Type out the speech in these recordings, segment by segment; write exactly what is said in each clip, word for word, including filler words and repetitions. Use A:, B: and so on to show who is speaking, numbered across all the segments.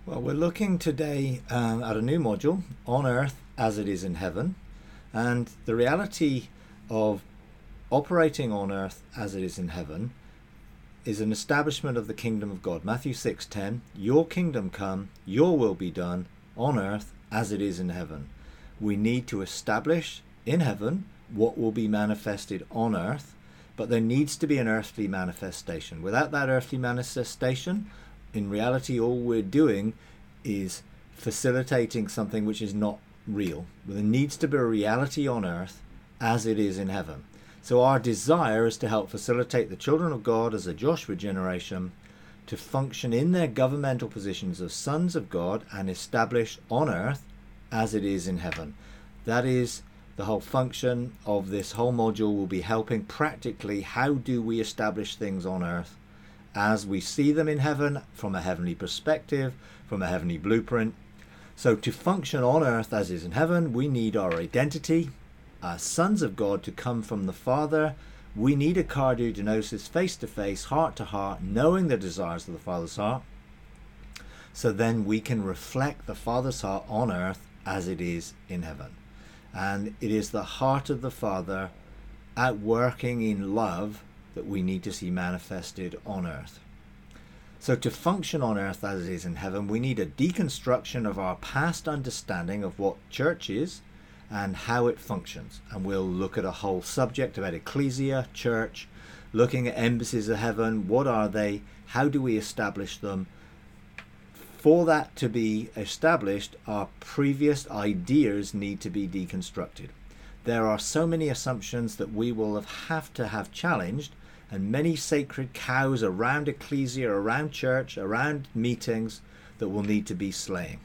A: Well, we're looking today um, at a new module, On Earth as It Is in Heaven, and the reality of operating on earth as it is in heaven is an establishment of the kingdom of God. Matthew six ten, your kingdom come, your will be done on earth as it is in heaven. We need to establish in heaven what will be manifested on earth, but there needs to be an earthly manifestation. Without that earthly manifestation, in reality, all we're doing is facilitating something which is not real. There needs to be a reality on earth as it is in heaven. So our desire is to help facilitate the children of God as a Joshua generation to function in their governmental positions as sons of God and establish on earth as it is in heaven. That is the whole function of this whole module. Will be helping practically how do we establish things on earth as we see them in heaven from a heavenly perspective, from a heavenly blueprint. So to function on earth as is in heaven, we need our identity as sons of God to come from the Father. We need a cardiognosis, face-to-face, heart-to-heart, knowing the desires of the Father's heart. So then we can reflect the Father's heart on earth as it is in heaven. And it is the heart of the Father outworking in love that we need to see manifested on earth. So to function on earth as it is in heaven, we need a deconstruction of our past understanding of what church is and how it functions. And we'll look at a whole subject about ecclesia, church, looking at embassies of heaven. What are they? How do we establish them? For that to be established, our previous ideas need to be deconstructed. There are so many assumptions that we will have, have to have challenged, and many sacred cows around ecclesia, around church, around meetings that will need to be slain.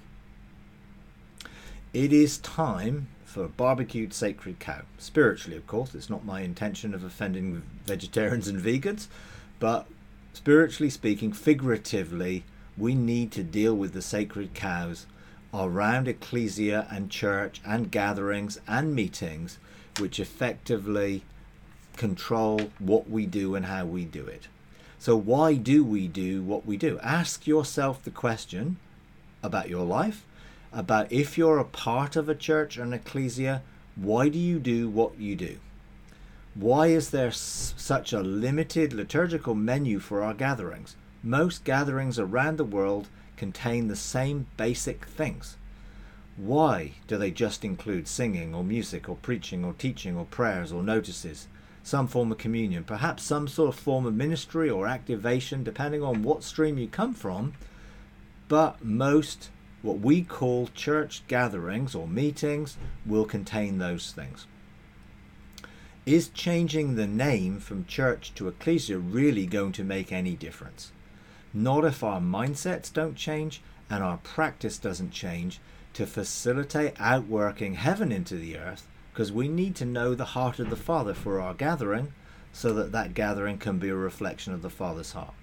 A: It is time for a barbecued sacred cow. Spiritually, of course. It's not my intention of offending vegetarians and vegans, but spiritually speaking, figuratively, we need to deal with the sacred cows around ecclesia and church and gatherings and meetings, which effectively control what we do and how we do it. So why do we do what we do? Ask yourself the question about your life, about if you're a part of a church or an ecclesia, why do you do what you do? Why is there s- such a limited liturgical menu for our gatherings? Most gatherings around the world contain the same basic things. Why do they just include singing or music or preaching or teaching or prayers or notices, some form of communion, perhaps some sort of form of ministry or activation, depending on what stream you come from? But most what we call church gatherings or meetings will contain those things. Is changing the name from church to ecclesia really going to make any difference? Not if our mindsets don't change and our practice doesn't change to facilitate outworking heaven into the earth, because we need to know the heart of the Father for our gathering so that that gathering can be a reflection of the Father's heart.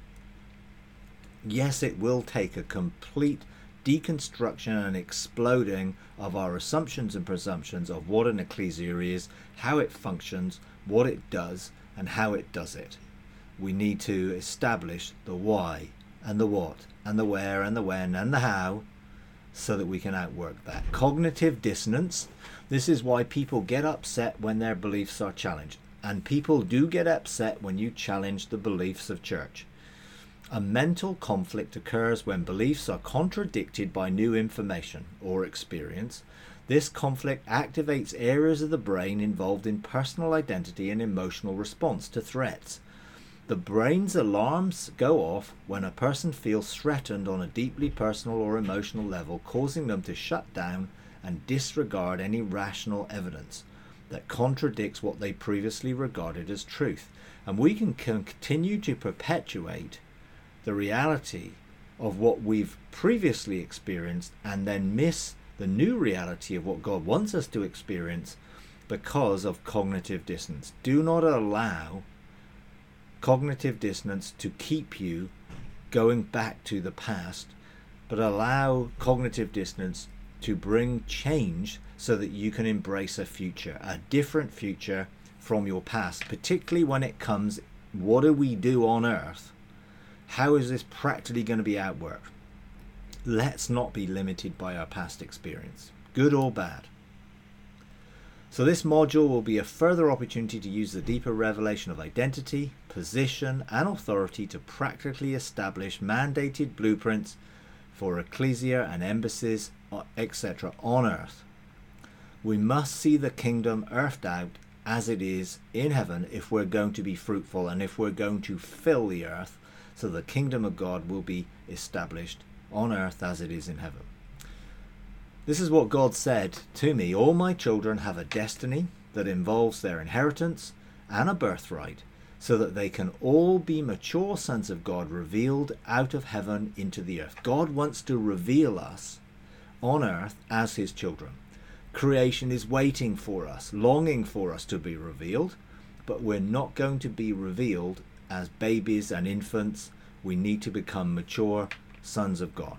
A: Yes, it will take a complete deconstruction and exploding of our assumptions and presumptions of what an ecclesia is, how it functions, what it does, and how it does it. We need to establish the why and the what and the where and the when and the how so that we can outwork that. Cognitive dissonance. This is why people get upset when their beliefs are challenged. And people do get upset when you challenge the beliefs of church. A mental conflict occurs when beliefs are contradicted by new information or experience. This conflict activates areas of the brain involved in personal identity and emotional response to threats. The brain's alarms go off when a person feels threatened on a deeply personal or emotional level, causing them to shut down and disregard any rational evidence that contradicts what they previously regarded as truth. And we can continue to perpetuate the reality of what we've previously experienced and then miss the new reality of what God wants us to experience because of cognitive dissonance. Do not allow cognitive dissonance to keep you going back to the past, but allow cognitive dissonance to bring change so that you can embrace a future, a different future from your past, particularly when it comes, what do we do on earth? How is this practically going to be outworked? Let's not be limited by our past experience, good or bad. So this module will be a further opportunity to use the deeper revelation of identity, position, and authority to practically establish mandated blueprints for ecclesia and embassies, et cetera on earth. We must see the kingdom earthed out as it is in heaven if we're going to be fruitful and if we're going to fill the earth, so the kingdom of God will be established on earth as it is in heaven. This is what God said to me: all my children have a destiny that involves their inheritance and a birthright, so that they can all be mature sons of God revealed out of heaven into the earth. God wants to reveal us on earth as his children. Creation is waiting for us, longing for us to be revealed, but we're not going to be revealed as babies and infants. We need to become mature sons of God.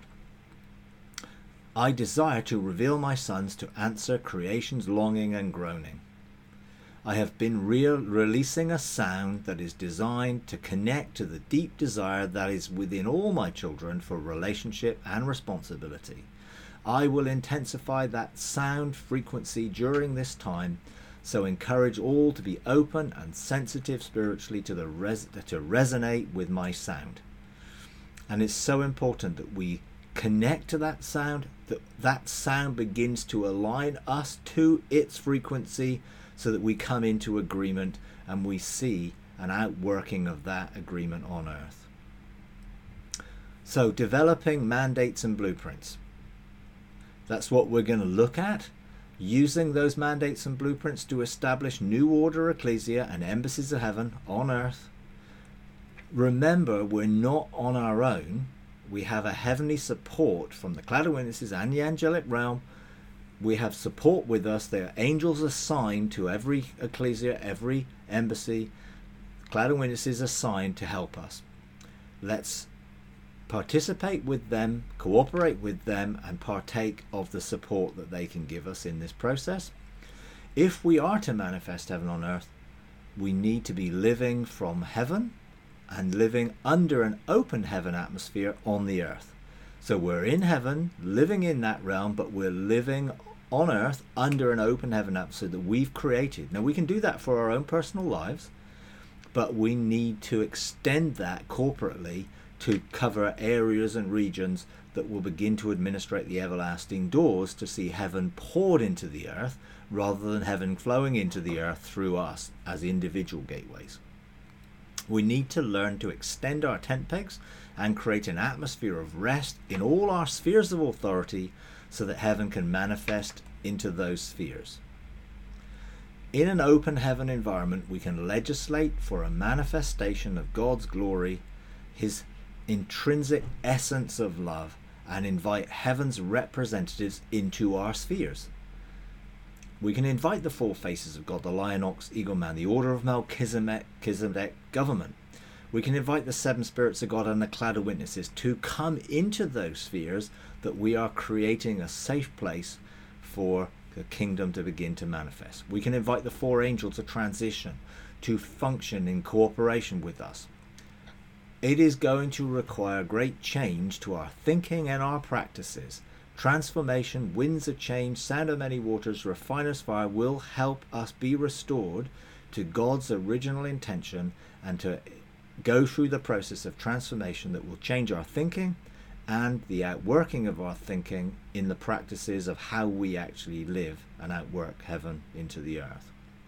A: I desire to reveal my sons to answer creation's longing and groaning. I have been re- releasing a sound that is designed to connect to the deep desire that is within all my children for relationship and responsibility. I will intensify that sound frequency during this time, so encourage all to be open and sensitive spiritually to the res- to resonate with my sound. And it's so important that we connect to that sound, that that sound begins to align us to its frequency, so that we come into agreement and we see an outworking of that agreement on earth. So developing mandates and blueprints. That's what we're going to look at, using those mandates and blueprints to establish new order ecclesia and embassies of heaven on earth. Remember, we're not on our own. We have a heavenly support from the cloud of witnesses and the angelic realm. We have support with us. There are angels assigned to every ecclesia, every embassy. The cloud of witnesses assigned to help us. Let's participate with them, cooperate with them, and partake of the support that they can give us in this process. If we are to manifest heaven on earth, we need to be living from heaven and living under an open heaven atmosphere on the earth. So we're in heaven, living in that realm, but we're living on earth under an open heaven atmosphere that we've created. Now, we can do that for our own personal lives, but we need to extend that corporately to cover areas and regions that will begin to administrate the everlasting doors to see heaven poured into the earth, rather than heaven flowing into the earth through us as individual gateways. We need to learn to extend our tent pegs and create an atmosphere of rest in all our spheres of authority, so that heaven can manifest into those spheres. In an open heaven environment, we can legislate for a manifestation of God's glory, his intrinsic essence of love, and invite heaven's representatives into our spheres. We can invite the four faces of God, the lion, ox, eagle, man, the order of Melchizedek government. We can invite the seven spirits of God and the cloud of witnesses to come into those spheres, that we are creating a safe place for the kingdom to begin to manifest. We can invite the four angels to transition, to function in cooperation with us. It is going to require great change to our thinking and our practices. Transformation, winds of change, sound of many waters, refiner's fire will help us be restored to God's original intention, and to go through the process of transformation that will change our thinking and the outworking of our thinking in the practices of how we actually live and outwork heaven into the earth.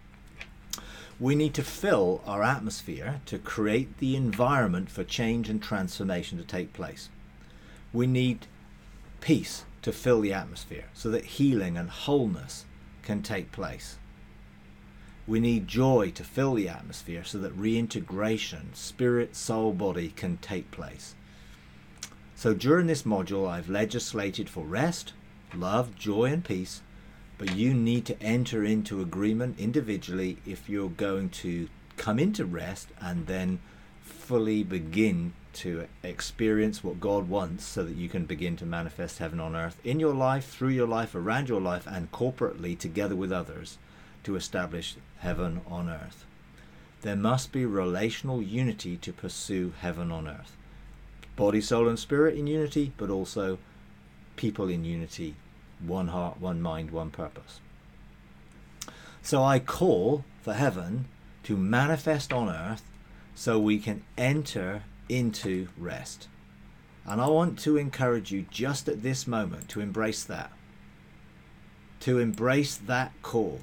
A: We need to fill our atmosphere to create the environment for change and transformation to take place. We need peace to fill the atmosphere so that healing and wholeness can take place. We need joy to fill the atmosphere so that reintegration, spirit, soul, body can take place. So during this module, I've legislated for rest, love, joy, and peace, but you need to enter into agreement individually if you're going to come into rest and then fully begin to experience what God wants, so that you can begin to manifest heaven on earth in your life, through your life, around your life, and corporately together with others to establish heaven on earth. There must be relational unity to pursue heaven on earth. Body, soul, and spirit in unity, but also people in unity, one heart, one mind, one purpose. So I call for heaven to manifest on earth so we can enter into rest. And I want to encourage you just at this moment to embrace that. To embrace that call.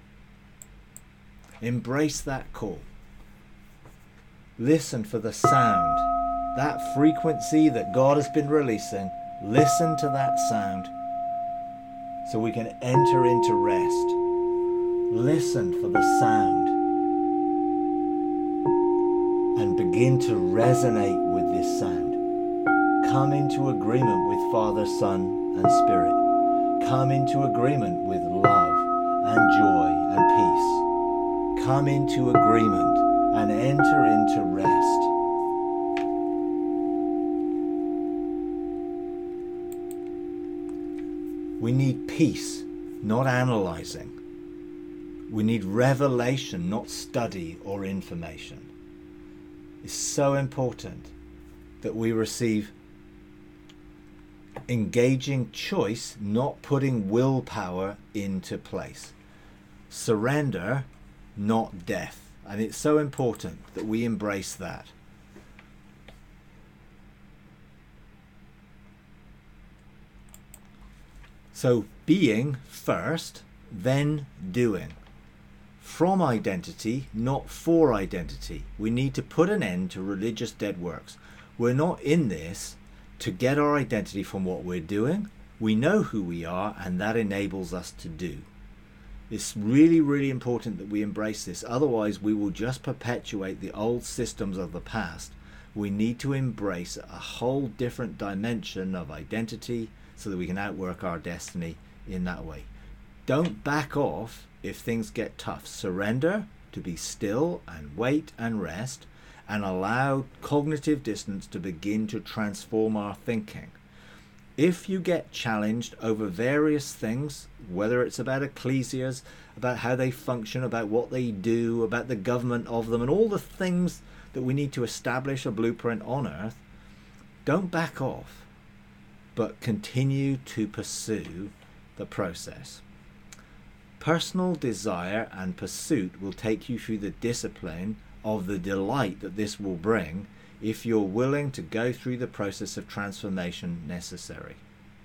A: Embrace that call. Listen for the sound, that frequency that God has been releasing. Listen to that sound so we can enter into rest. Listen for the sound and begin to resonate with this sound. Come into agreement with Father, Son, and Spirit. Come into agreement with love and joy and peace. Come into agreement and enter into rest. We need peace, not analyzing. We need revelation, not study or information. It's so important that we receive engaging choice, not putting willpower into place. Surrender, not death. And it's so important that we embrace that. So being first, then doing. From identity, not for identity. We need to put an end to religious dead works. We're not in this to get our identity from what we're doing. We know who we are, and that enables us to do. It's really, really important that we embrace this. Otherwise, we will just perpetuate the old systems of the past. We need to embrace a whole different dimension of identity so that we can outwork our destiny in that way. Don't back off if things get tough. Surrender to be still and wait and rest, and allow cognitive distance to begin to transform our thinking. If you get challenged over various things, whether it's about ecclesias, about how they function, about what they do, about the government of them, and all the things that we need to establish a blueprint on earth, don't back off, but continue to pursue the process. Personal desire and pursuit will take you through the discipline of the delight that this will bring if you're willing to go through the process of transformation necessary.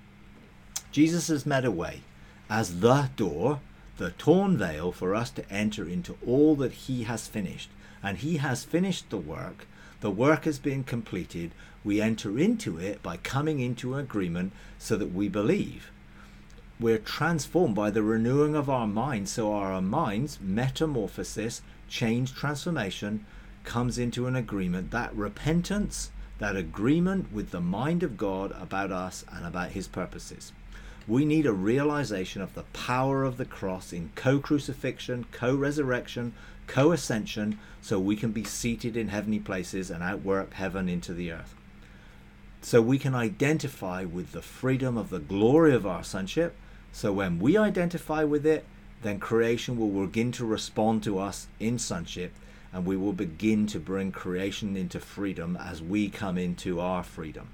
A: Jesus has made a way as the door, the torn veil, for us to enter into all that he has finished. And he has finished the work. The work has been completed. We enter into it by coming into agreement so that we believe. We're transformed by the renewing of our minds, so our minds, metamorphosis, change, transformation, comes into an agreement. That repentance, that agreement with the mind of God about us and about his purposes. We need a realization of the power of the cross in co-crucifixion, co-resurrection, co-ascension, so we can be seated in heavenly places and outwork heaven into the earth. So we can identify with the freedom of the glory of our sonship. So when we identify with it, then creation will begin to respond to us in sonship, and we will begin to bring creation into freedom as we come into our freedom.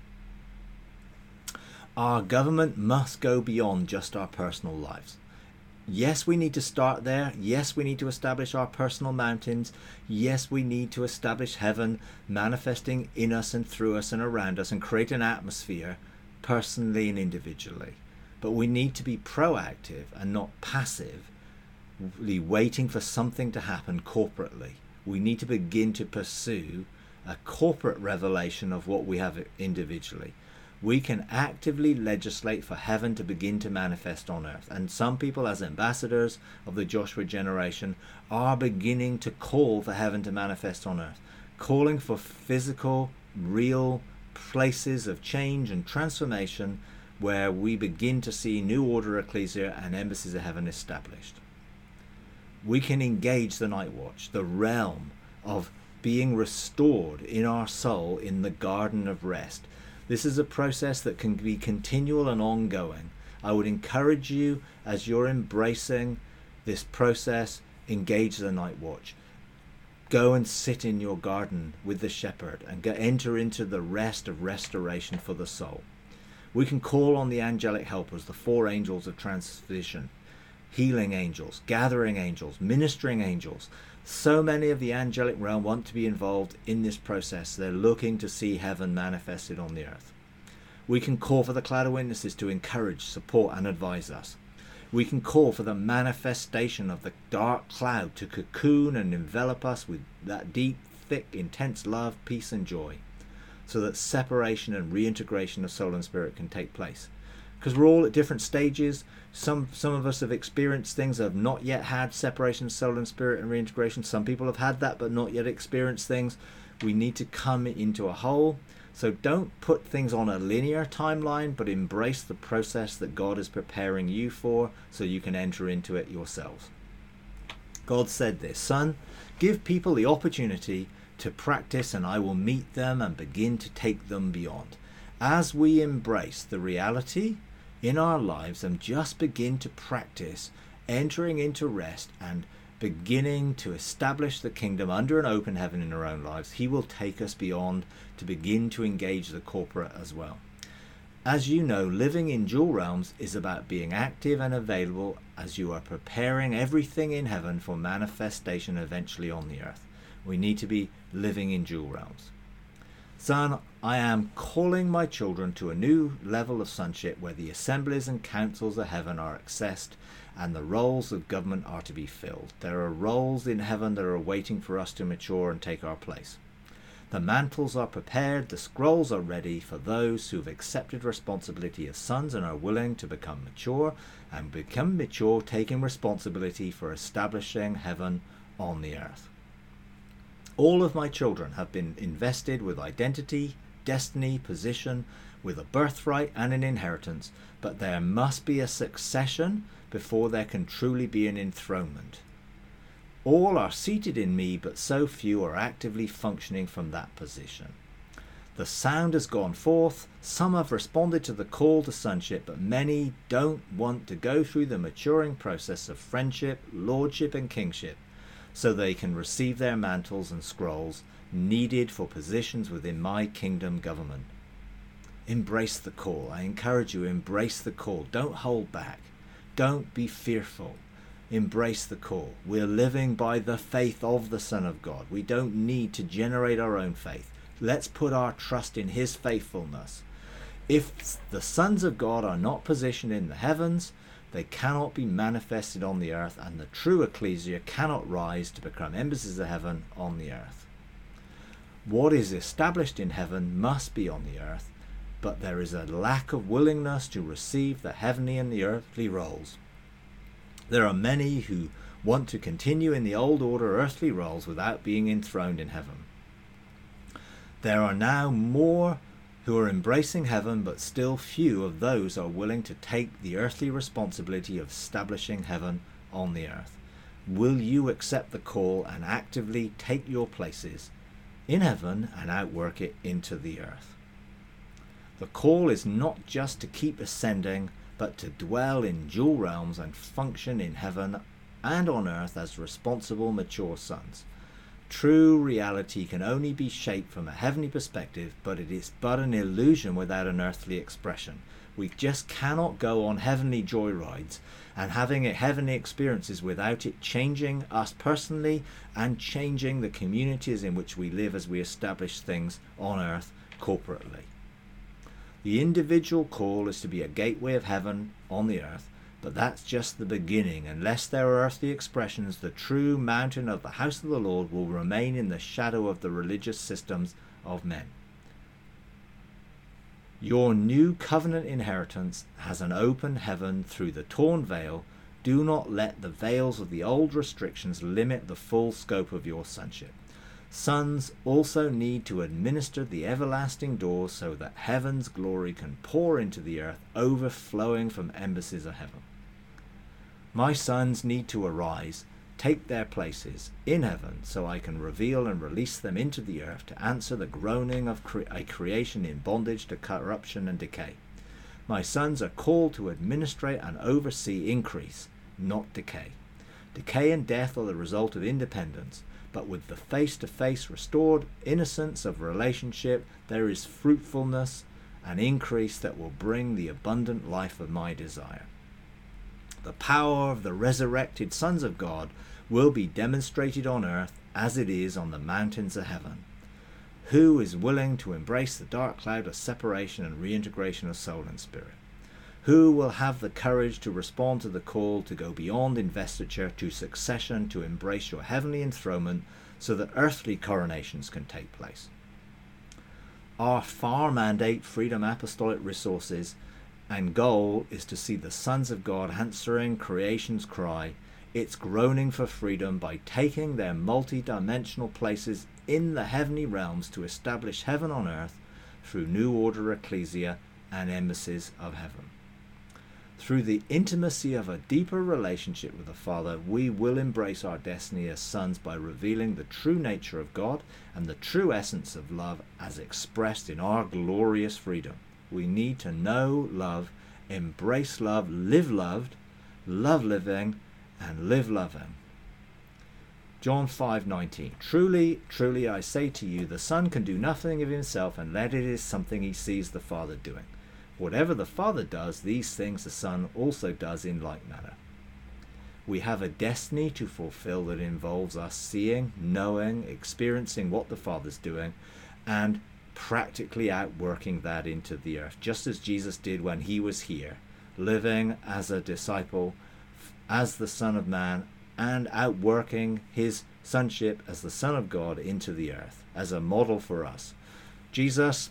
A: Our government must go beyond just our personal lives. Yes, we need to start there. Yes, we need to establish our personal mountains. Yes, we need to establish heaven manifesting in us and through us and around us and create an atmosphere personally and individually. But we need to be proactive and not passive, waiting for something to happen corporately. We need to begin to pursue a corporate revelation of what we have individually. We can actively legislate for heaven to begin to manifest on earth. And some people, as ambassadors of the Joshua generation, are beginning to call for heaven to manifest on earth, calling for physical, real places of change and transformation where we begin to see new order ecclesia and embassies of heaven established. We can engage the night watch, the realm of being restored in our soul in the garden of rest. This is a process that can be continual and ongoing. I would encourage you, as you're embracing this process, engage the night watch. Go and sit in your garden with the shepherd and go, enter into the rest of restoration for the soul. We can call on the angelic helpers, the four angels of transition, healing angels, gathering angels, ministering angels. So many of the angelic realm want to be involved in this process. They're looking to see heaven manifested on the earth. We can call for the cloud of witnesses to encourage, support, and advise us. We can call for the manifestation of the dark cloud to cocoon and envelop us with that deep, thick, intense love, peace, and joy, so that separation and reintegration of soul and spirit can take place. Because we're all at different stages. Some some of us have experienced things, have not yet had separation of soul and spirit and reintegration. Some people have had that but not yet experienced things. We need to come into a whole. So don't put things on a linear timeline, but embrace the process that God is preparing you for, so you can enter into it yourselves. God said this, "Son, give people the opportunity to practice, and I will meet them and begin to take them beyond." As we embrace the reality in our lives and just begin to practice entering into rest and beginning to establish the kingdom under an open heaven in our own lives, he will take us beyond to begin to engage the corporate as well. As you know, living in dual realms is about being active and available as you are preparing everything in heaven for manifestation eventually on the earth. We need to be living in dual realms. Son, I am calling my children to a new level of sonship where the assemblies and councils of heaven are accessed and the roles of government are to be filled. There are roles in heaven that are waiting for us to mature and take our place. The mantles are prepared, the scrolls are ready for those who have accepted responsibility as sons and are willing to become mature, and become mature taking responsibility for establishing heaven on the earth. All of my children have been invested with identity, destiny, position, with a birthright and an inheritance, but there must be a succession before there can truly be an enthronement. All are seated in me, but so few are actively functioning from that position. The sound has gone forth. Some have responded to the call to sonship, but many don't want to go through the maturing process of friendship, lordship, and kingship, so they can receive their mantles and scrolls needed for positions within my kingdom government. Embrace the call. I encourage you, embrace the call. Don't hold back. Don't be fearful. Embrace the call. We're living by the faith of the Son of God. We don't need to generate our own faith. Let's put our trust in his faithfulness. If the sons of God are not positioned in the heavens, they cannot be manifested on the earth, and the true ecclesia cannot rise to become embassies of heaven on the earth. What is established in heaven must be on the earth, but there is a lack of willingness to receive the heavenly and the earthly roles. There are many who want to continue in the old order earthly roles without being enthroned in heaven. There are now more who are embracing heaven, but still few of those are willing to take the earthly responsibility of establishing heaven on the earth. Will you accept the call and actively take your places in heaven and outwork it into the earth? The call is not just to keep ascending, but to dwell in dual realms and function in heaven and on earth as responsible, mature sons. True reality can only be shaped from a heavenly perspective, but it is but an illusion without an earthly expression. We just cannot go on heavenly joyrides and having a heavenly experiences without it changing us personally and changing the communities in which we live as we establish things on earth corporately. The individual call is to be a gateway of heaven on the earth, but that's just the beginning. Unless there are earthly expressions, the true mountain of the house of the Lord will remain in the shadow of the religious systems of men. Your new covenant inheritance has an open heaven through the torn veil. Do not let the veils of the old restrictions limit the full scope of your sonship. Sons also need to administer the everlasting doors so that heaven's glory can pour into the earth, overflowing from embassies of heaven. My sons need to arise, take their places in heaven, so I can reveal and release them into the earth to answer the groaning of cre- a creation in bondage to corruption and decay. My sons are called to administrate and oversee increase, not decay. Decay and death are the result of independence. But with the face-to-face restored innocence of relationship, there is fruitfulness and increase that will bring the abundant life of my desire. The power of the resurrected sons of God will be demonstrated on earth as it is on the mountains of heaven. Who is willing to embrace the dark cloud of separation and reintegration of soul and spirit? Who will have the courage to respond to the call to go beyond investiture to succession, to embrace your heavenly enthronement so that earthly coronations can take place? Our far mandate, Freedom Apostolic Resources, and goal is to see the sons of God answering creation's cry, its groaning for freedom, by taking their multi-dimensional places in the heavenly realms to establish heaven on earth through New Order Ecclesia and embassies of heaven. Through the intimacy of a deeper relationship with the Father, we will embrace our destiny as sons by revealing the true nature of God and the true essence of love as expressed in our glorious freedom. We need to know love, embrace love, live loved, love living, and live loving. John five nineteen. Truly, truly I say to you, the Son can do nothing of himself unless it is something he sees the Father doing. Whatever the Father does, these things the Son also does in like manner. We have a destiny to fulfill that involves us seeing, knowing, experiencing what the Father's doing, and practically outworking that into the earth, just as Jesus did when he was here, living as a disciple, as the Son of Man, and outworking his sonship as the Son of God into the earth, as a model for us. Jesus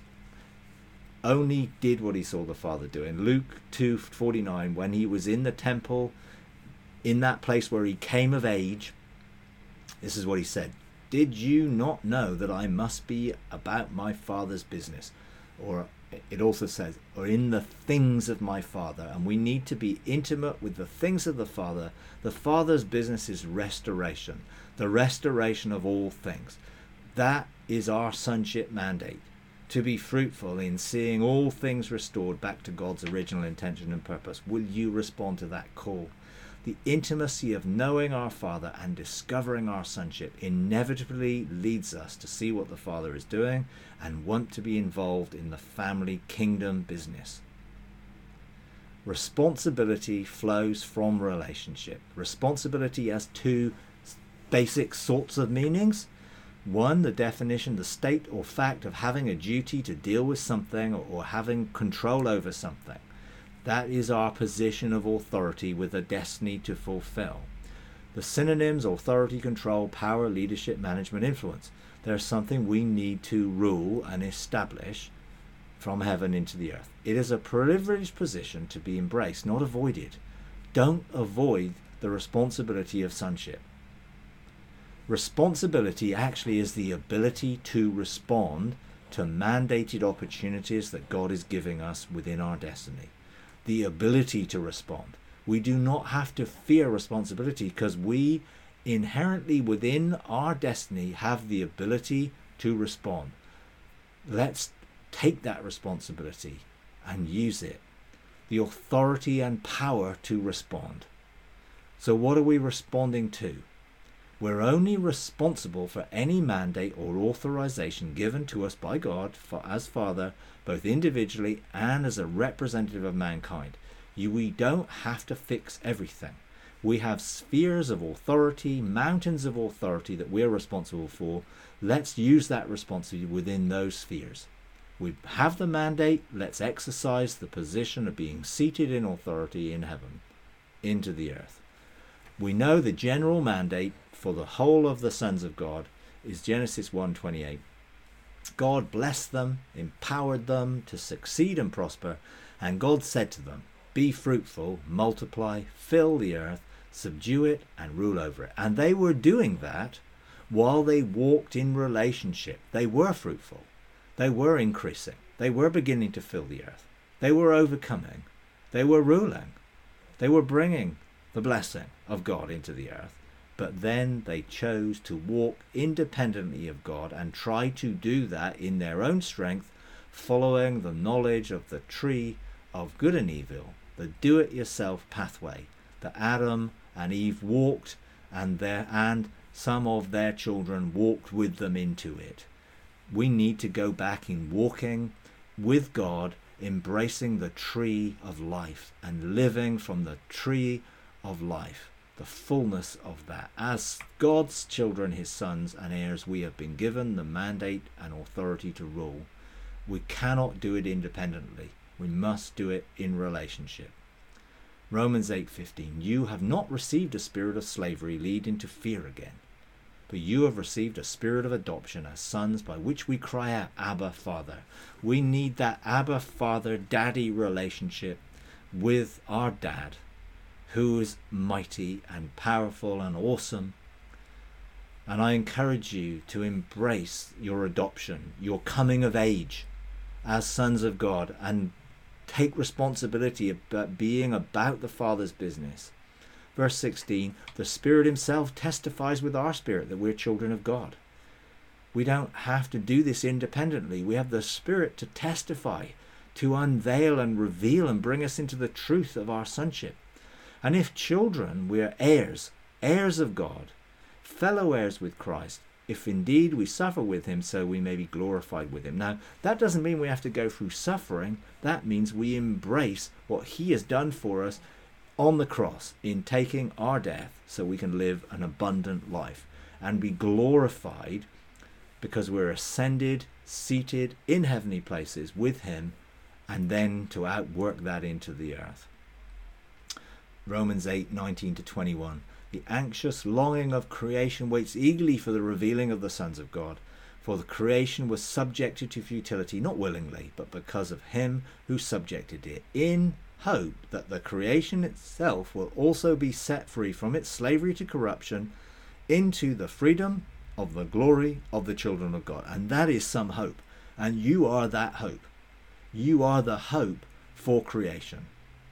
A: only did what he saw the Father doing. Luke two forty-nine, when he was in the temple, in that place where he came of age, this is what he said: did you not know that I must be about my Father's business? Or it also says, or in the things of my Father. And we need to be intimate with the things of the Father. The Father's business is restoration, the restoration of all things. That is our sonship mandate, to be fruitful in seeing all things restored back to God's original intention and purpose. Will you respond to that call? The intimacy of knowing our Father and discovering our sonship inevitably leads us to see what the Father is doing and want to be involved in the family kingdom business. Responsibility flows from relationship. Responsibility has two basic sorts of meanings. One, the definition, the state or fact of having a duty to deal with something or, or having control over something. That is our position of authority with a destiny to fulfill. The synonyms: authority, control, power, leadership, management, influence. There's something we need to rule and establish from heaven into the earth. It is a privileged position to be embraced, not avoided. Don't avoid the responsibility of sonship. Responsibility actually is the ability to respond to mandated opportunities that God is giving us within our destiny. The ability to respond. We do not have to fear responsibility because we inherently within our destiny have the ability to respond. Let's take that responsibility and use it. The authority and power to respond. So what are we responding to? We're only responsible for any mandate or authorization given to us by God for, as Father, both individually and as a representative of mankind. You, we don't have to fix everything. We have spheres of authority, mountains of authority that we're responsible for. Let's use that responsibility within those spheres. We have the mandate. Let's exercise the position of being seated in authority in heaven into the earth. We know the general mandate for the whole of the sons of God is Genesis one twenty-eight. God blessed them, empowered them to succeed and prosper, and God said to them, be fruitful, multiply, fill the earth, subdue it, and rule over it. And they were doing that while they walked in relationship. They were fruitful. They were increasing. They were beginning to fill the earth. They were overcoming. They were ruling. They were bringing the blessing of God into the earth. But then they chose to walk independently of God and try to do that in their own strength, following the knowledge of the tree of good and evil, the do-it-yourself pathway that Adam and Eve walked, and their and some of their children walked with them into it. We need to go back in walking with God embracing the tree of life and living from the tree of life, the fullness of that. As God's children, his sons and heirs, we have been given the mandate and authority to rule. We cannot do it independently. We must do it in relationship. Romans eight fifteen, you have not received a spirit of slavery leading to fear again, but you have received a spirit of adoption as sons, by which we cry out, Abba, Father. We need that Abba, Father, Daddy relationship with our dad, who is mighty and powerful and awesome. And I encourage you to embrace your adoption, your coming of age as sons of God, and take responsibility about being about the Father's business. Verse sixteen, the Spirit himself testifies with our spirit that we're children of God. We don't have to do this independently. We have the Spirit to testify, to unveil and reveal and bring us into the truth of our sonship. And if children, we are heirs, heirs of God, fellow heirs with Christ, if indeed we suffer with him, so we may be glorified with him. Now, that doesn't mean we have to go through suffering. That means we embrace what he has done for us on the cross in taking our death, so we can live an abundant life and be glorified because we're ascended, seated in heavenly places with him, and then to outwork that into the earth. Romans eight nineteen to twenty-one. The anxious longing of creation waits eagerly for the revealing of the sons of God. For the creation was subjected to futility, not willingly, but because of him who subjected it, in hope that the creation itself will also be set free from its slavery to corruption into the freedom of the glory of the children of God. And that is some hope. And you are that hope. You are the hope for creation.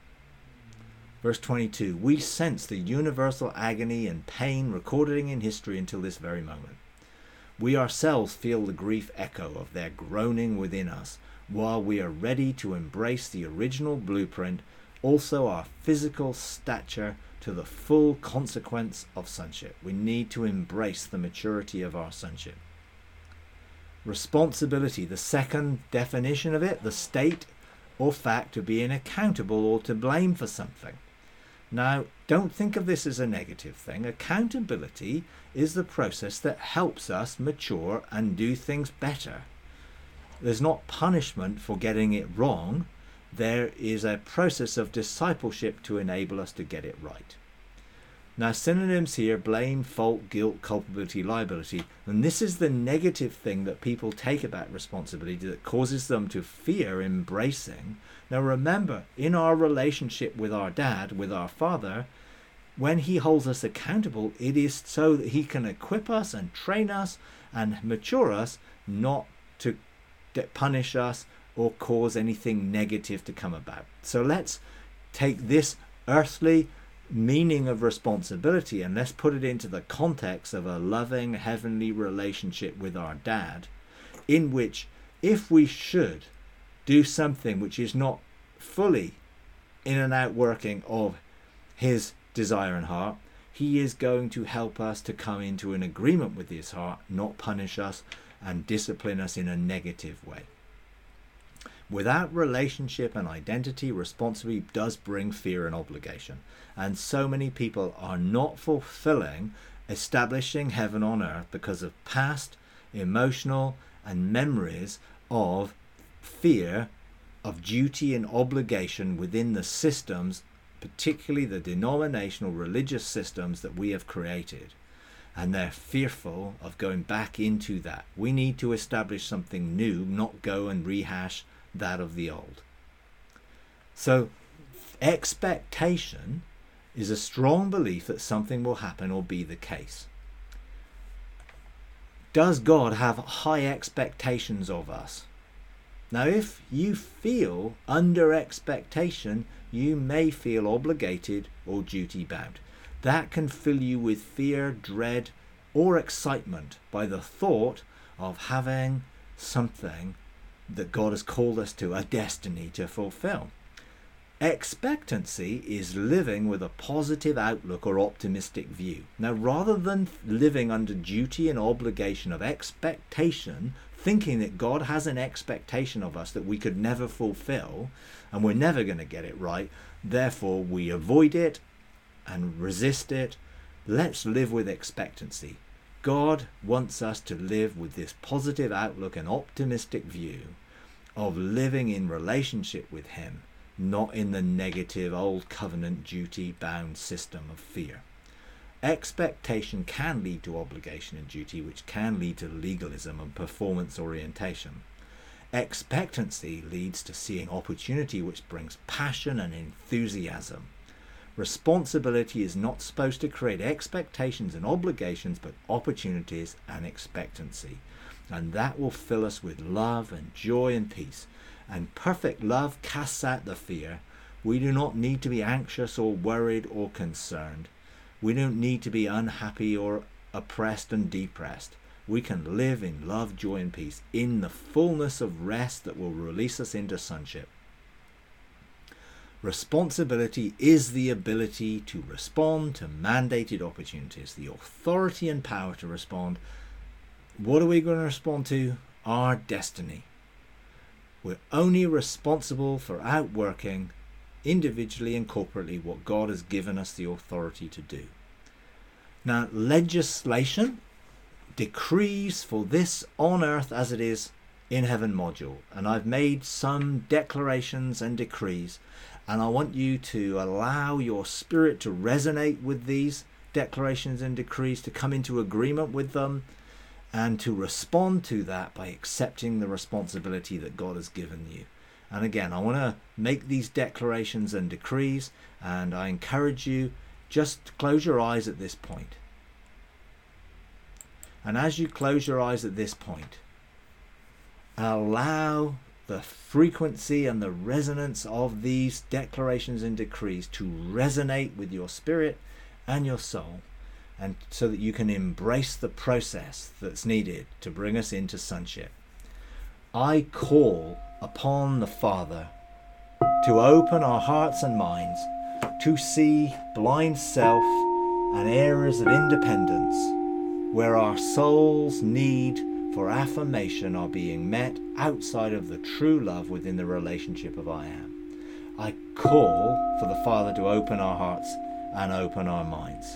A: Verse twenty-two, we sense the universal agony and pain recorded in history until this very moment. We ourselves feel the grief echo of their groaning within us, while we are ready to embrace the original blueprint, also our physical stature to the full consequence of sonship. We need to embrace the maturity of our sonship. Responsibility, the second definition of it, the state or fact of being accountable or to blame for something. Now, don't think of this as a negative thing. Accountability is the process that helps us mature and do things better. There's not punishment for getting it wrong. There is a process of discipleship to enable us to get it right. Now, synonyms here, blame, fault, guilt, culpability, liability. And this is the negative thing that people take about responsibility that causes them to fear embracing. Now, remember, in our relationship with our dad, with our father, when he holds us accountable, it is so that he can equip us and train us and mature us, not to punish us or cause anything negative to come about. So let's take this earthly meaning of responsibility and let's put it into the context of a loving heavenly relationship with our dad, in which if we should do something which is not fully in and out working of his desire and heart, he is going to help us to come into an agreement with his heart, not punish us and discipline us in a negative way. Without relationship and identity, responsibility does bring fear and obligation. And so many people are not fulfilling establishing heaven on earth because of past emotional and memories of fear, of duty and obligation within the systems, particularly the denominational religious systems that we have created. And they're fearful of going back into that. We need to establish something new, not go and rehash that of the old. So expectation is a strong belief that something will happen or be the case. Does God have high expectations of us? Now, if you feel under expectation, you may feel obligated or duty bound. That can fill you with fear, dread, or excitement by the thought of having something that God has called us to, a destiny to fulfill. Expectancy is living with a positive outlook or optimistic view. Now, rather than living under duty and obligation of expectation thinking that God has an expectation of us that we could never fulfill, and we're never going to get it right. Therefore, we avoid it and resist it. Let's live with expectancy. God wants us to live with this positive outlook and optimistic view of living in relationship with him, not in the negative old covenant duty-bound system of fear. Expectation can lead to obligation and duty, which can lead to legalism and performance orientation. Expectancy leads to seeing opportunity, which brings passion and enthusiasm. Responsibility is not supposed to create expectations and obligations, but opportunities and expectancy. And that will fill us with love and joy and peace. And perfect love casts out the fear. We do not need to be anxious or worried or concerned. We don't need to be unhappy or oppressed and depressed. We can live in love, joy, and peace in the fullness of rest that will release us into sonship. Responsibility is the ability to respond to mandated opportunities, the authority and power to respond. What are we going to respond to? Our destiny. We're only responsible for outworking individually and corporately what God has given us the authority to do. Now, legislation, decrees for this on earth as it is in heaven module, and I've made some declarations and decrees, and I want you to allow your spirit to resonate with these declarations and decrees, to come into agreement with them, and to respond to that by accepting the responsibility that God has given you. And again, I want to make these declarations and decrees, and I encourage you, just close your eyes at this point. And as you close your eyes at this point, allow the frequency and the resonance of these declarations and decrees to resonate with your spirit and your soul, and so that you can embrace the process that's needed to bring us into sonship. I call upon the Father to open our hearts and minds to see blind self and areas of independence where our soul's need for affirmation are being met outside of the true love within the relationship of I am. I call for the Father to open our hearts and open our minds.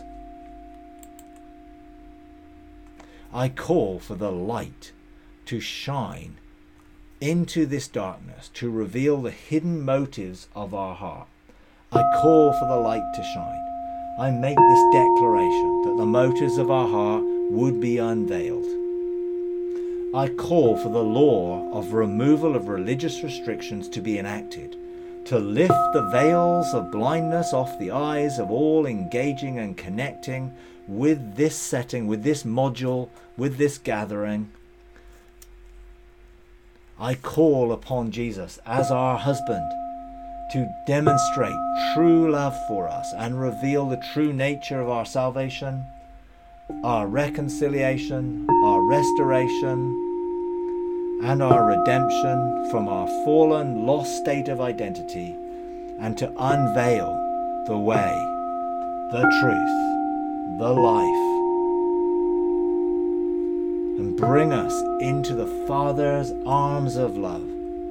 A: I call for the light to shine into this darkness, to reveal the hidden motives of our heart. I call for the light to shine. I make this declaration that the motives of our heart would be unveiled. I call for the law of removal of religious restrictions to be enacted, to lift the veils of blindness off the eyes of all engaging and connecting with this setting, with this module, with this gathering. I call upon Jesus as our husband to demonstrate true love for us and reveal the true nature of our salvation, our reconciliation, our restoration, and our redemption from our fallen, lost state of identity, and to unveil the way, the truth, the life, and bring us into the Father's arms of love.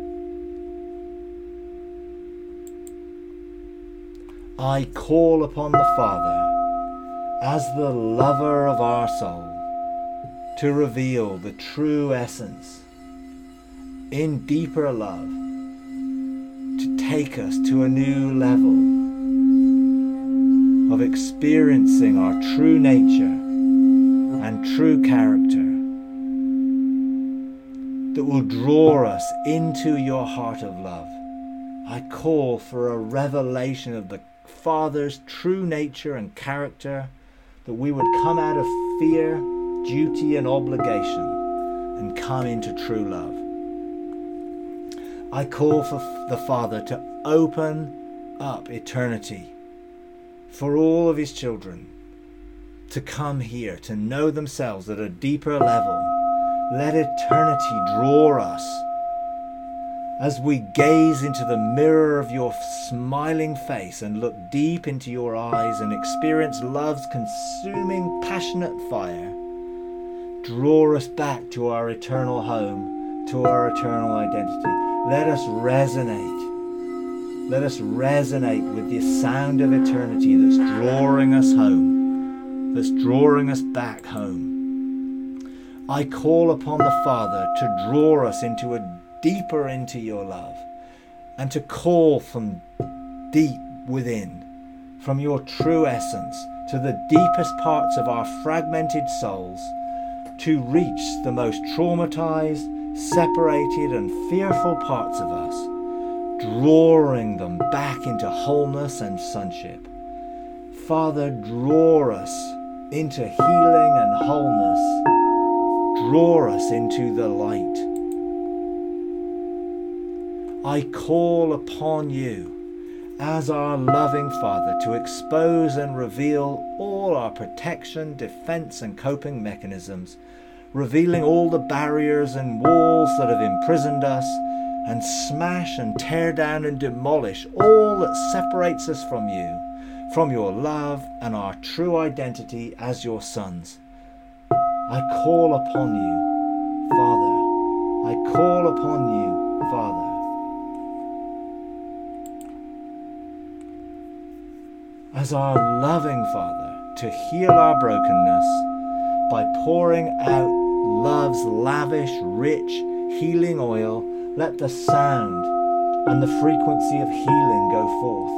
A: I call upon the Father as the lover of our soul to reveal the true essence in deeper love, to take us to a new level of experiencing our true nature and true character that will draw us into your heart of love. I call for a revelation of the Father's true nature and character, that we would come out of fear, duty and obligation and come into true love. I call for the Father to open up eternity for all of his children to come here, to know themselves at a deeper level. Let eternity draw us as we gaze into the mirror of your smiling face and look deep into your eyes and experience love's consuming, passionate fire. Draw us back to our eternal home, to our eternal identity. Let us resonate. Let us resonate with the sound of eternity that's drawing us home, that's drawing us back home. I call upon the Father to draw us into a deeper into your love, and to call from deep within, from your true essence, to the deepest parts of our fragmented souls, to reach the most traumatized, separated and fearful parts of us, drawing them back into wholeness and sonship. Father, draw us into healing and wholeness. Draw us into the light. I call upon you as our loving Father to expose and reveal all our protection, defense and coping mechanisms, revealing all the barriers and walls that have imprisoned us, and smash and tear down and demolish all that separates us from you, from your love and our true identity as your sons. I call upon you, Father. I call upon you, Father. As our loving Father, to heal our brokenness by pouring out love's lavish, rich, healing oil. Let the sound and the frequency of healing go forth,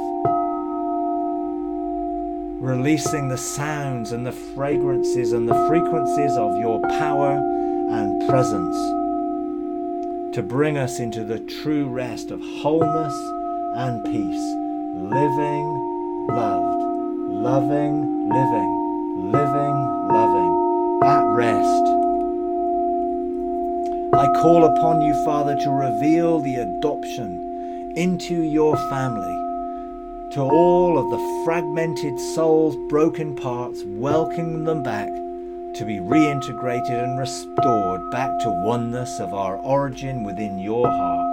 A: releasing the sounds and the fragrances and the frequencies of your power and presence to bring us into the true rest of wholeness and peace, living, loved, loving, living, living, loving, at rest. I call upon you, Father, to reveal the adoption into your family, to all of the fragmented souls, broken parts, welcoming them back to be reintegrated and restored back to oneness of our origin within your heart.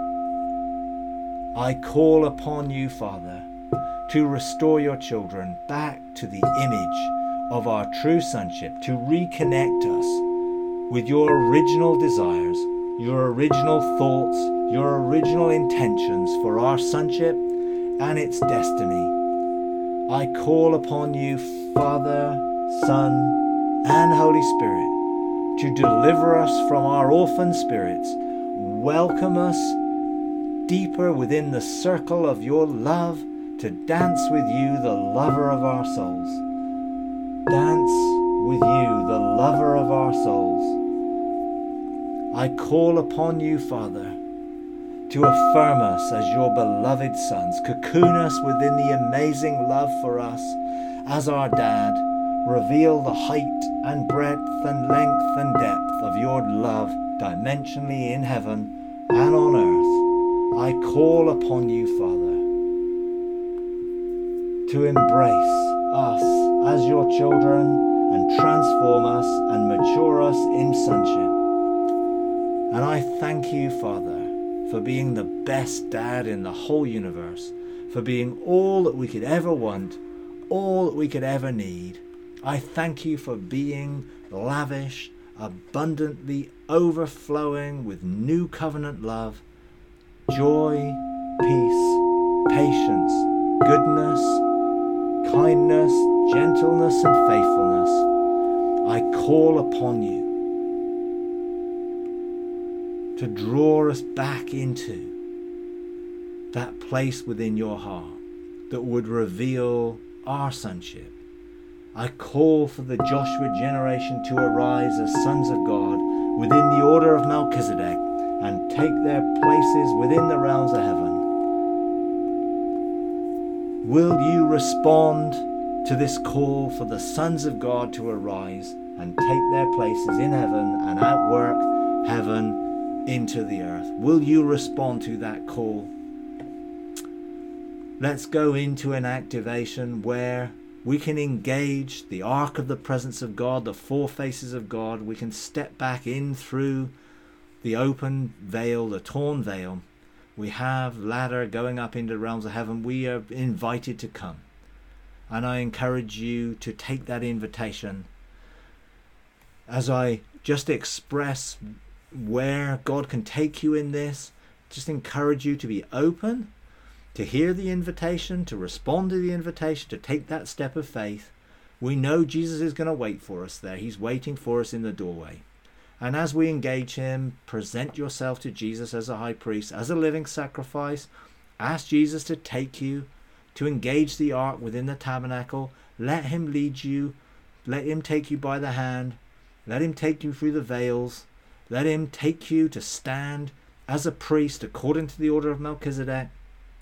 A: I call upon you, Father, to restore your children back to the image of our true sonship, to reconnect us with your original desires, your original thoughts, your original intentions for our sonship and its destiny. I call upon you, Father, Son, and Holy Spirit, to deliver us from our orphan spirits, welcome us deeper within the circle of your love, to dance with you, the lover of our souls. Dance with you, the lover of our souls. I call upon you, Father, to affirm us as your beloved sons, cocoon us within the amazing love for us as our dad, reveal the height and breadth and length and depth of your love dimensionally in heaven and on earth. I call upon you, Father, to embrace us as your children and transform us and mature us in sonship. And I thank you, Father, for being the best dad in the whole universe, for being all that we could ever want, all that we could ever need. I thank you for being lavish, abundantly overflowing with new covenant love, joy, peace, patience, goodness, kindness, gentleness and faithfulness. I call upon you to draw us back into that place within your heart that would reveal our sonship. I call for the Joshua generation to arise as sons of God within the order of Melchizedek and take their places within the realms of heaven. Will you respond to this call for the sons of God to arise and take their places in heaven and outwork heaven into the earth? Will you respond to that call? Let's go into an activation where we can engage the ark of the presence of God, the four faces of God. We can step back in through the open veil, the torn veil. We have ladder going up into the realms of heaven. We are invited to come. And I encourage you to take that invitation as I just express where God can take you in this, just encourage you to be open, to hear the invitation, to respond to the invitation, to take that step of faith. We know Jesus is going to wait for us there. He's waiting for us in the doorway. And as we engage him, present yourself to Jesus as a high priest, as a living sacrifice. Ask Jesus to take you, to engage the ark within the tabernacle. Let him lead you. Let him take you by the hand. Let him take you through the veils. Let him take you to stand as a priest according to the order of Melchizedek.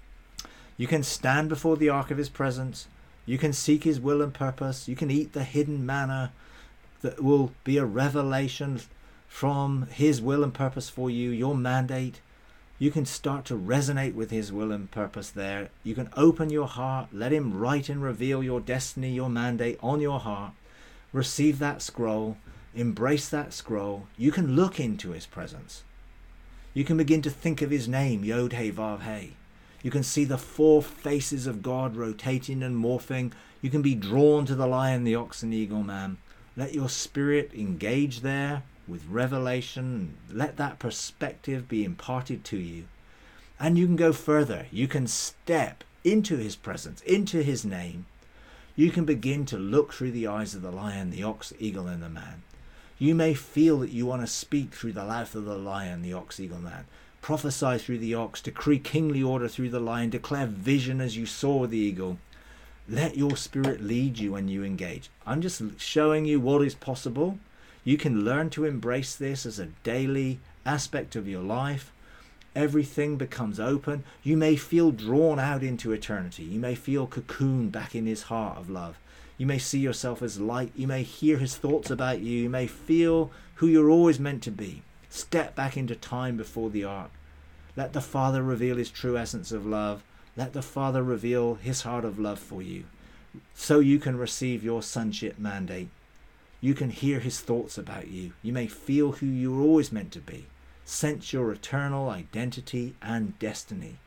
A: You can stand before the ark of his presence. You can seek his will and purpose. You can eat the hidden manna that will be a revelation from his will and purpose for you, your mandate. You can start to resonate with his will and purpose there. You can open your heart, let him write and reveal your destiny, your mandate on your heart. Receive that scroll, embrace that scroll. You can look into his presence. You can begin to think of his name, Yod He Vav He. You can see the four faces of God rotating and morphing. You can be drawn to the lion, the ox, and the eagle, man. Let your spirit engage there with revelation. Let that perspective be imparted to you. And you can go further. You can step into his presence, into his name. You can begin to look through the eyes of the lion, the ox, the eagle, and the man. You may feel that you want to speak through the mouth of the lion, the ox, eagle, man. Prophesy through the ox, decree kingly order through the lion, declare vision as you saw the eagle. Let your spirit lead you when you engage. I'm just showing you what is possible. You can learn to embrace this as a daily aspect of your life. Everything becomes open. You may feel drawn out into eternity. You may feel cocooned back in his heart of love. You may see yourself as light. You may hear his thoughts about you. You may feel who you're always meant to be. Step back into time before the ark. Let the Father reveal his true essence of love. Let the Father reveal his heart of love for you, so you can receive your sonship mandate. You can hear his thoughts about you. You may feel who you were always meant to be. Sense your eternal identity and destiny.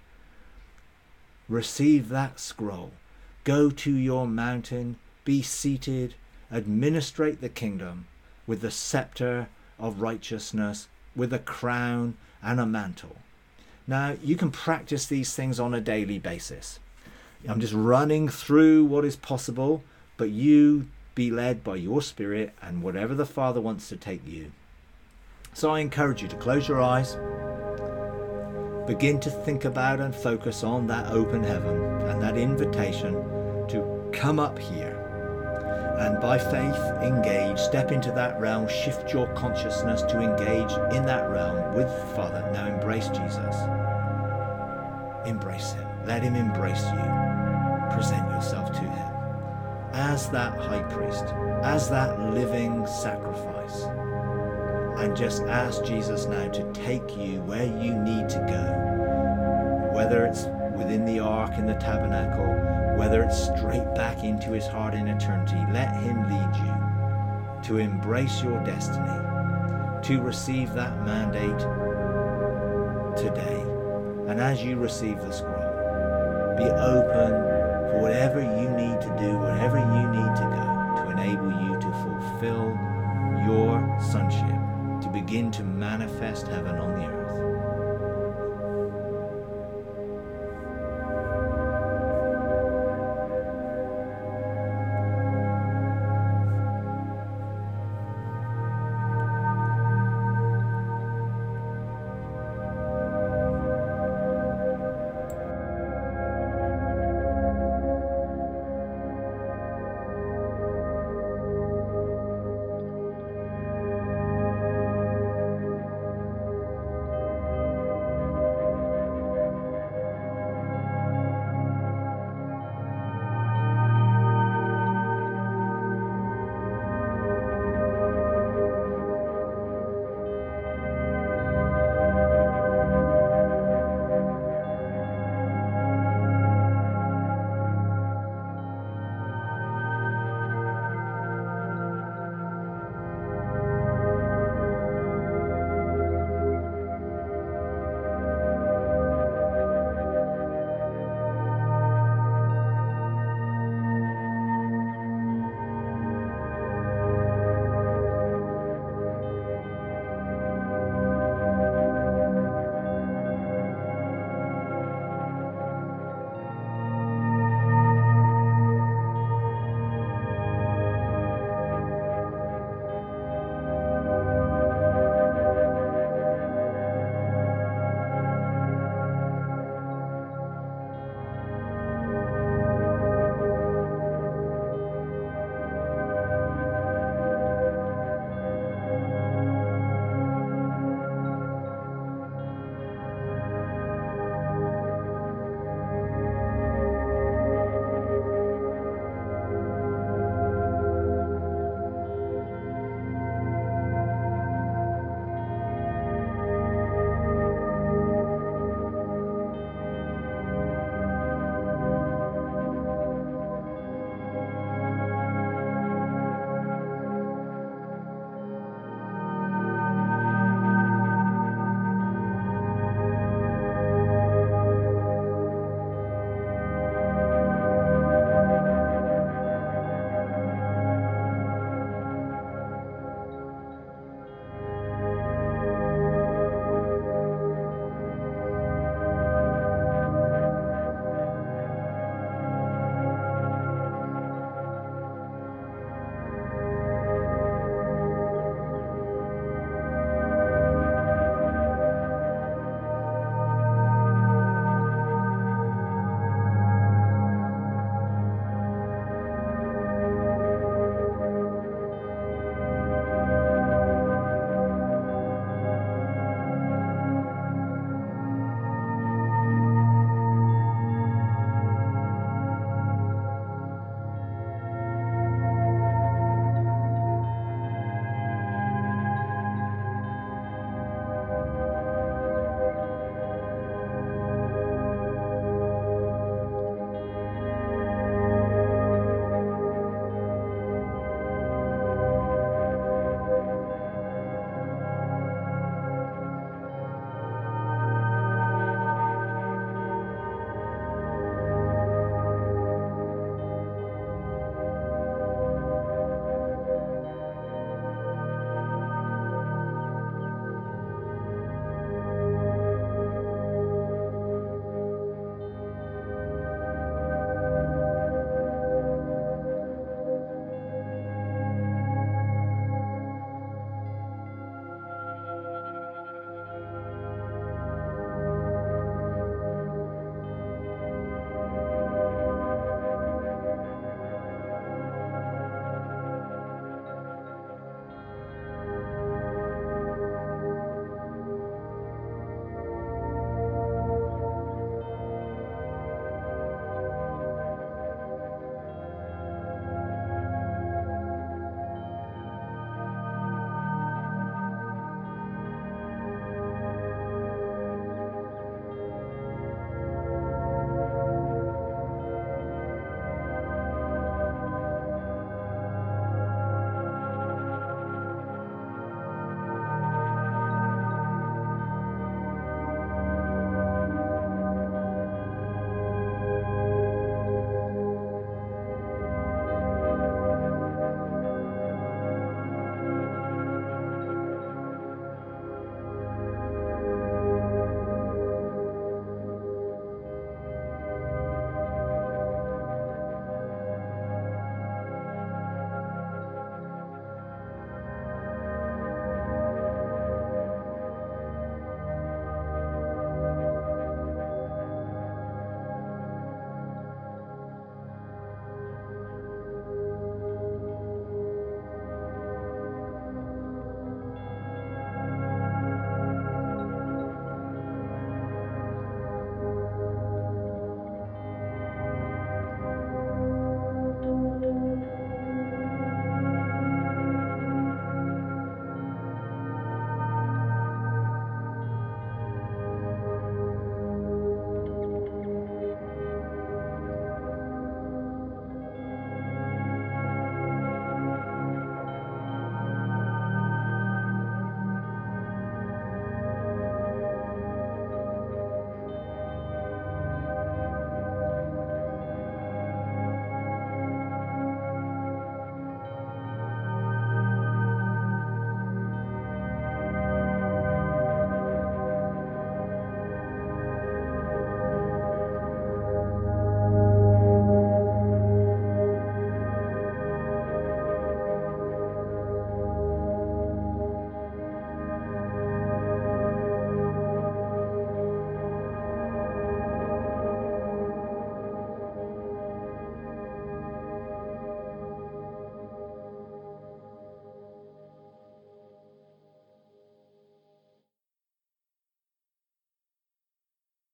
A: Receive that scroll. Go to your mountain. Be seated. Administrate the kingdom with the scepter of righteousness, with a crown and a mantle. Now, you can practice these things on a daily basis. I'm just running through what is possible, but you be led by your spirit and whatever the Father wants to take you. So I encourage you to close your eyes, begin to think about and focus on that open heaven and that invitation to come up here. And by faith, engage, step into that realm, shift your consciousness to engage in that realm with the Father. Now embrace Jesus. Embrace him. Let him embrace you. Present yourself to him as that high priest, as that living sacrifice. And just ask Jesus now to take you where you need to go. Whether it's within the ark in the tabernacle, whether it's straight back into his heart in eternity, let him lead you to embrace your destiny, to receive that mandate today. And as you receive the scroll, be open for whatever you need to do, wherever you need to go, to enable you to fulfill your sonship, to begin to manifest heaven on the earth.